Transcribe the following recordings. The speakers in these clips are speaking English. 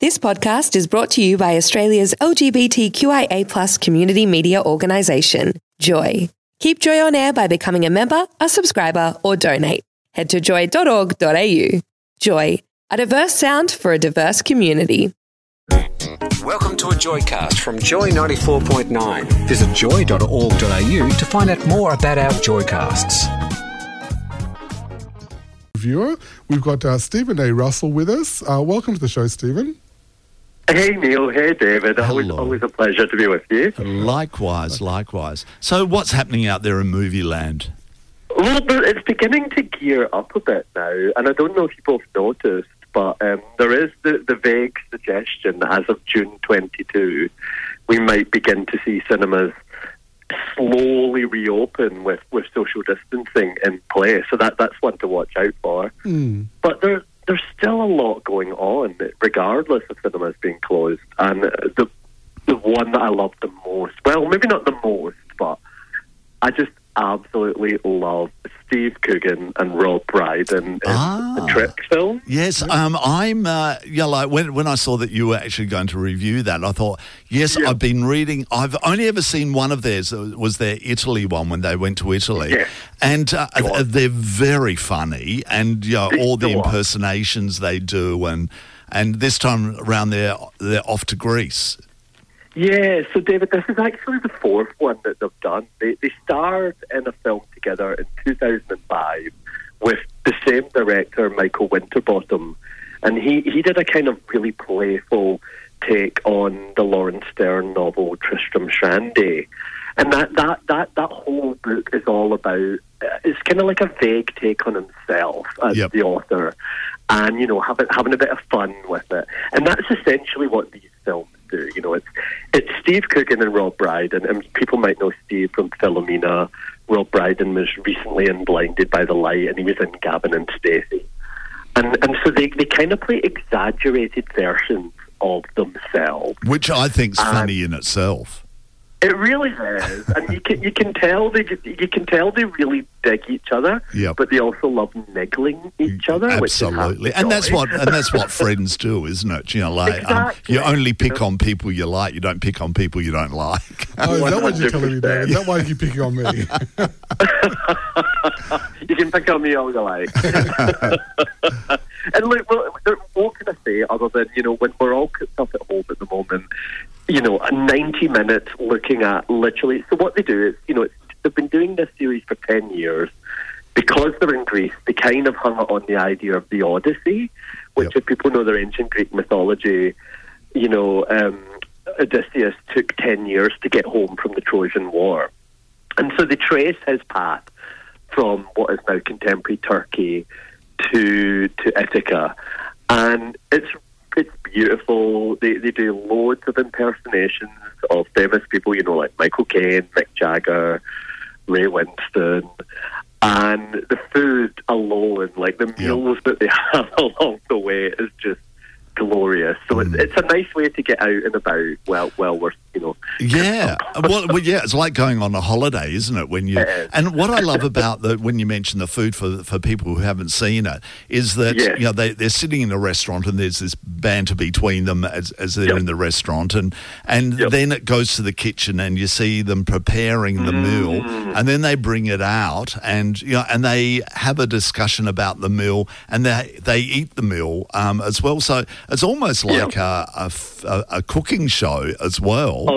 This podcast is brought to you by Australia's LGBTQIA+ community media organisation, Joy. Keep Joy on air by becoming a member, a subscriber, or donate. Head to joy.org.au. Joy, a diverse sound for a diverse community. Welcome to a Joycast from Joy 94.9. Visit joy.org.au to find out more about our Joycasts. Viewer, we've got Stephen A. Russell with us. Welcome to the show, Stephen. Hey Neil, hey David. Hello. Always a pleasure to be with you. Likewise. So what's happening out there in movie land? Well, it's beginning to gear up a bit now, and I don't know if you've both noticed, but there is the vague suggestion that as of June 22, we might begin to see cinemas slowly reopen with social distancing in place. So that's one to watch out for. But there's still a lot going on, regardless of cinemas being closed. And the one that I love the most, well, maybe not the most, but I just absolutely love Steve Coogan and Rob Brydon in the Trip film. Yes, when I saw that you were actually going to review that, I thought, I've been reading. I've only ever seen one of theirs. It was their Italy one when they went to Italy, and they're very funny, and all the impersonations they do, and this time around they're off to Greece. Yeah, so David, this is actually the fourth one that they've done. They starred in a film together in 2005 with the same director, Michael Winterbottom, and he did a kind of really playful take on the Lawrence Stern novel Tristram Shandy. And that whole book is all about, it's kind of like a vague take on himself as the author, and, having a bit of fun with it. And that's essentially what these films do. It's Steve Coogan and Rob Brydon, and people might know Steve from Philomena. Rob Brydon was recently in Blinded by the Light, and he was in Gavin and Stacey. And so they kind of play exaggerated versions of themselves, which I think's funny in itself. It really is, and you can tell they really dig each other, but they also love niggling each other. Absolutely, and that's what friends do, isn't it? Exactly. You only pick on people you like. You don't pick on people you don't like. Oh, is that what you're telling me, David? Is that why you're picking on me? You can pick on me all you like. And look, what can I say other than, when we're all cooped up at home at the moment, 90 minutes looking at literally, so what they do is, they've been doing this series for 10 years. Because they're in Greece, they kind of hung it on the idea of the Odyssey, which if people know their ancient Greek mythology, Odysseus took 10 years to get home from the Trojan War. And so they trace his path from what is now contemporary Turkey to Ithaca, and it's beautiful. They do loads of impersonations of famous people, like Michael Caine, Mick Jagger, Ray Winstone, and the food alone, like the meals that they have along the way, is just glorious. So it's a nice way to get out and about while we're it's like going on a holiday, isn't it? And what I love about when you mention the food for people who haven't seen it is that they're sitting in a restaurant and there's this banter between them as they're in the restaurant, and then it goes to the kitchen and you see them preparing the meal, and then they bring it out and they have a discussion about the meal, and they eat the meal as well. So it's almost like a cooking show as well.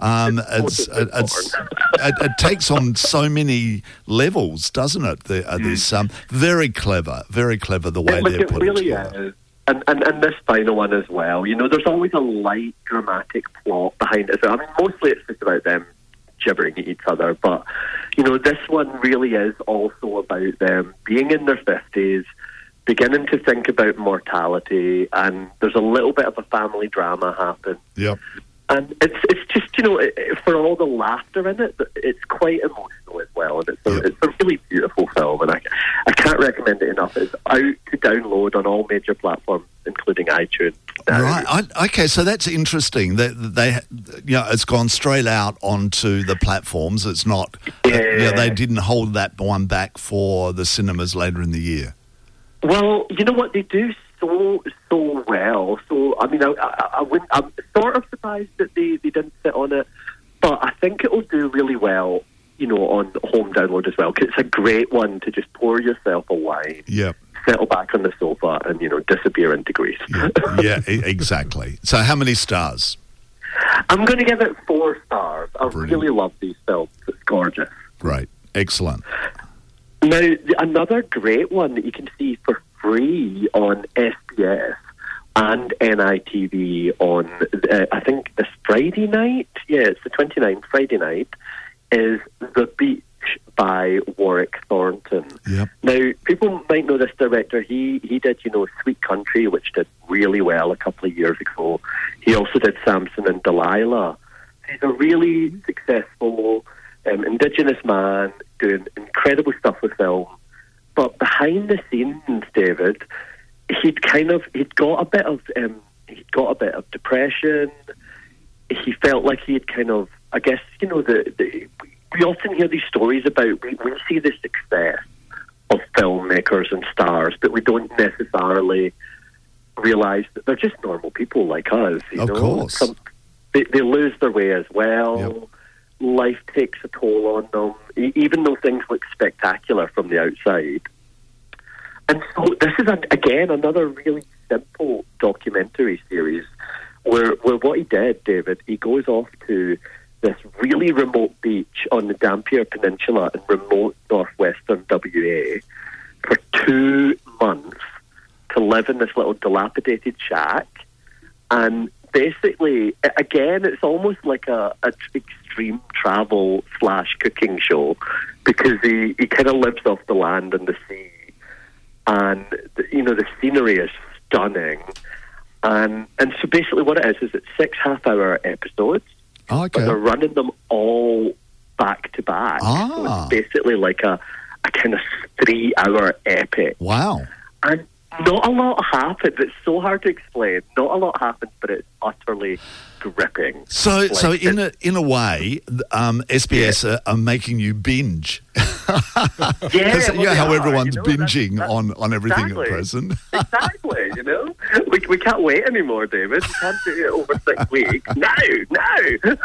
It takes on so many levels, doesn't it? There's very clever the way they're put it together. Is. And this final one as well. There's always a light dramatic plot behind it. I mean, mostly it's just about them gibbering at each other, but this one really is also about them being in their 50s, beginning to think about mortality, and there's a little bit of a family drama happen. Yep. And it's just, for all the laughter in it, it's quite emotional as well. And it's a really beautiful film, and I can't recommend it enough. It's out to download on all major platforms, including iTunes. Right. Okay, so that's interesting. They it's gone straight out onto the platforms. It's not, they didn't hold that one back for the cinemas later in the year. Well, you know what? They do so well. So I mean, I'm sort of surprised that they didn't sit on it, but I think it will do really well, on home download as well. Because it's a great one to just pour yourself a wine. Yep. Settle back on the sofa and, disappear into Greece. Yeah, exactly. So how many stars? I'm going to give it 4 stars. I really love these films. It's gorgeous. Great. Excellent. Now, another great one that you can see for free on SBS and NITV on, I think, this Friday night. Yeah, it's the 29th, Friday night, is The Beach by Warwick Thornton. Yep. Now, people might know this director. He did, Sweet Country, which did really well a couple of years ago. He also did Samson and Delilah. He's a really successful Indigenous man doing incredible stuff with film. But behind the scenes, David, he'd got a bit of depression. He felt like he had kind of, I guess, we often hear these stories about, we see the success of filmmakers and stars, but we don't necessarily realise that they're just normal people like us. Of course. They lose their way as well. Yep. Life takes a toll on them, even though things look spectacular from the outside. And so this is, again, another really simple documentary series where what he did, David, he goes off to this really remote beach on the Dampier Peninsula in remote northwestern WA for 2 months to live in this little dilapidated shack. And basically, again, it's almost like a extreme travel / cooking show, because he kind of lives off the land and the sea. And, the scenery is stunning. And so basically what it is it's 6 half-hour episodes. Oh, okay. But they're running them all back to back. Ah. So it's basically like a kind of 3-hour epic. Wow. And not a lot happened. It's so hard to explain. Not a lot happened, but it's utterly gripping. So in a way, SBS are making you binge. Because how everyone's binging on everything at present. Exactly, We can't wait anymore, David. We can't do it over 6 weeks. No.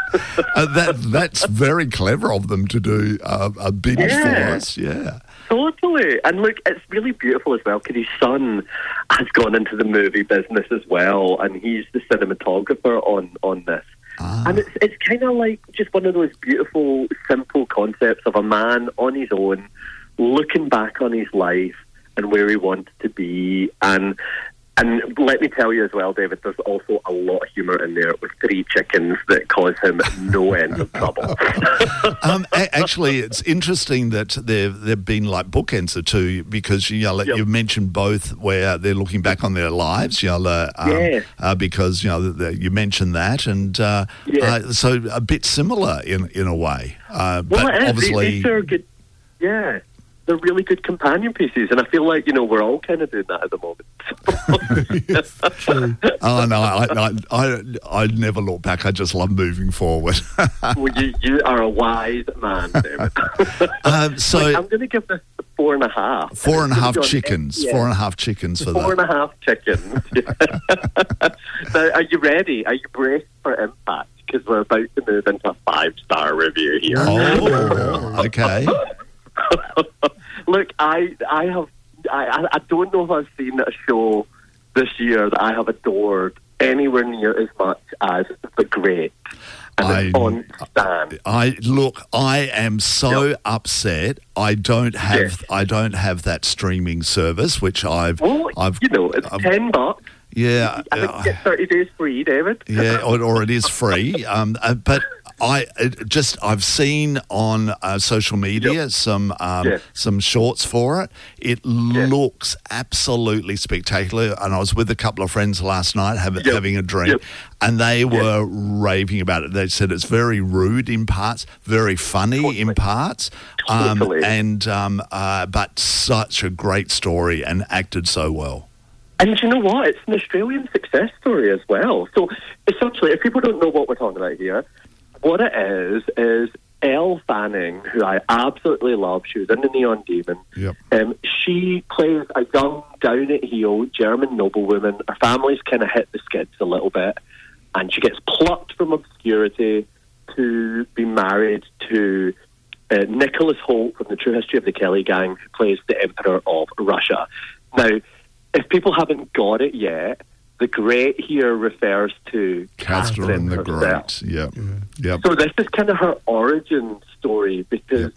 That's very clever of them to do a binge for us, yeah. Totally. And look, it's really beautiful as well, because his son has gone into the movie business as well, and he's the cinematographer on this. Ah. And it's kind of like just one of those beautiful, simple concepts of a man on his own, looking back on his life and where he wants to be. And let me tell you as well, David, there's also a lot of humour in there with 3 chickens that cause him no end of trouble. Actually, it's interesting that they've been like bookends the two, because you've mentioned both where they're looking back on their lives, because you mentioned that, and so a bit similar in a way. But obviously, these are good. Yeah. They're really good companion pieces, and I feel like, we're all kind of doing that at the moment. Yes, true. Oh, no, I never look back. I just love moving forward. Well, you are a wise man, David. So I'm going to give this 4.5. 4.5 chickens. 4.5 chickens for that. 4.5 chickens. Now, are you ready? Are you braced for impact? Because we're about to move into a 5-star review here. Oh, okay. Look, I don't know if I've seen a show this year that I have adored anywhere near as much as The Great. And on Stan. I am so upset. I don't have that streaming service, which I've it's $10. Yeah, I think you get 30 days free, David. Yeah, or it is free. But I've seen on social media some shorts for it. It looks absolutely spectacular. And I was with a couple of friends last night having a drink, and they were raving about it. They said it's very rude in parts, very funny in parts, but such a great story and acted so well. And you know what? It's an Australian success story as well. So essentially, if people don't know what we're talking about here, what it is Elle Fanning, who I absolutely love. She was in The Neon Demon. Yep. She plays a young down at heel, German noblewoman. Her family's kind of hit the skids a little bit, and she gets plucked from obscurity to be married to Nicholas Hoult from The True History of the Kelly Gang, who plays the Emperor of Russia. Now, if people haven't got it yet, the Great here refers to Catherine the Great. Yep. So this is kind of her origin story, because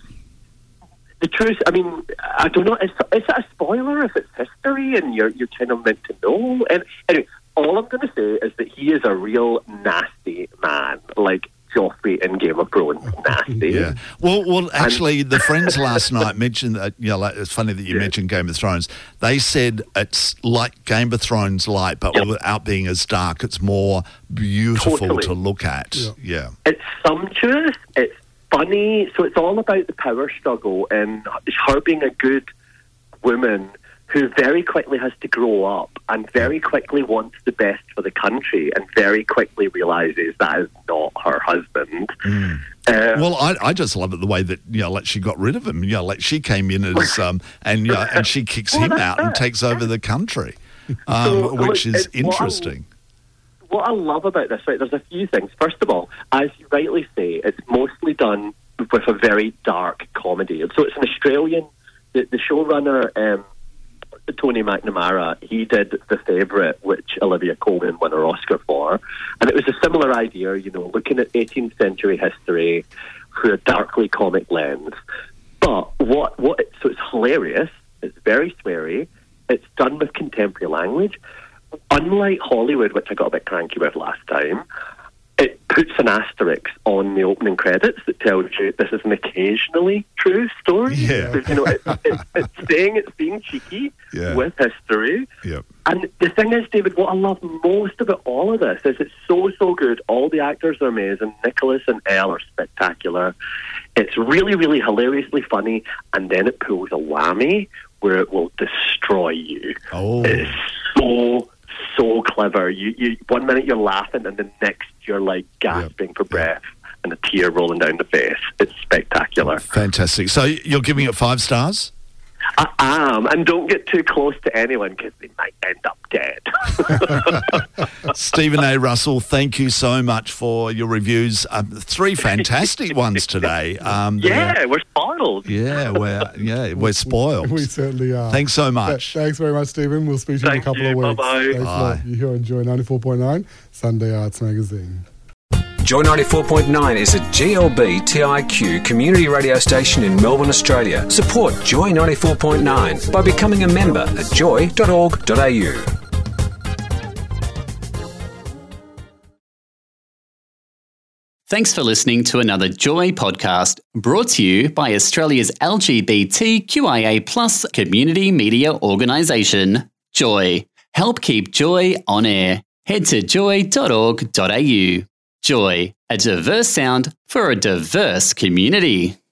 the truth, I mean, I don't know, is it a spoiler if it's history and you're kind of meant to know? And anyway, all I'm going to say is that he is a real nasty man, like Joffrey in Game of Thrones. Nasty. Yeah. Well, actually, the friends last night mentioned that, it's funny that you mentioned Game of Thrones. They said it's like Game of Thrones light, but without being as dark. It's more beautiful to look at. Yeah. It's sumptuous. It's funny. So it's all about the power struggle and her being a good woman who very quickly has to grow up and very quickly wants the best for the country and very quickly realises that is not her husband. Well, I just love it the way that she got rid of him. She came in as and she kicks him out and takes over the country, which is interesting. What I love about this, right? There's a few things. First of all, as you rightly say, it's mostly done with a very dark comedy. So it's an Australian. The showrunner. Tony McNamara, he did The Favourite, which Olivia Colman won her Oscar for. And it was a similar idea, looking at 18th century history through a darkly comic lens. But so it's hilarious, it's very sweary, it's done with contemporary language. Unlike Hollywood, which I got a bit cranky with last time, it puts an asterisk on the opening credits that tells you this is an occasionally true story. Yeah. It's saying it's being cheeky with history. Yep. And the thing is, David, what I love most about all of this is it's so good. All the actors are amazing. Nicholas and Elle are spectacular. It's really, really hilariously funny. And then it pulls a whammy where it will destroy you. Oh. It's so clever. You 1 minute you're laughing and the next you're like gasping for breath and a tear rolling down the face. It's spectacular. Fantastic. So you're giving it 5 stars? I am, and don't get too close to anyone because they might end up dead. Stephen A. Russell, thank you so much for your reviews. 3 fantastic ones today. We're spoiled. We're spoiled. We certainly are. Thanks so much. Thanks very much, Stephen. We'll speak to you in a couple of weeks. Bye-bye. Thanks a lot. You here Enjoy 94.9 Sunday Arts Magazine. Joy 94.9 is a GLBTIQ community radio station in Melbourne, Australia. Support Joy 94.9 by becoming a member at joy.org.au. Thanks for listening to another Joy podcast brought to you by Australia's LGBTQIA+ community media organisation, Joy. Help keep Joy on air. Head to joy.org.au. Joy, a diverse sound for a diverse community.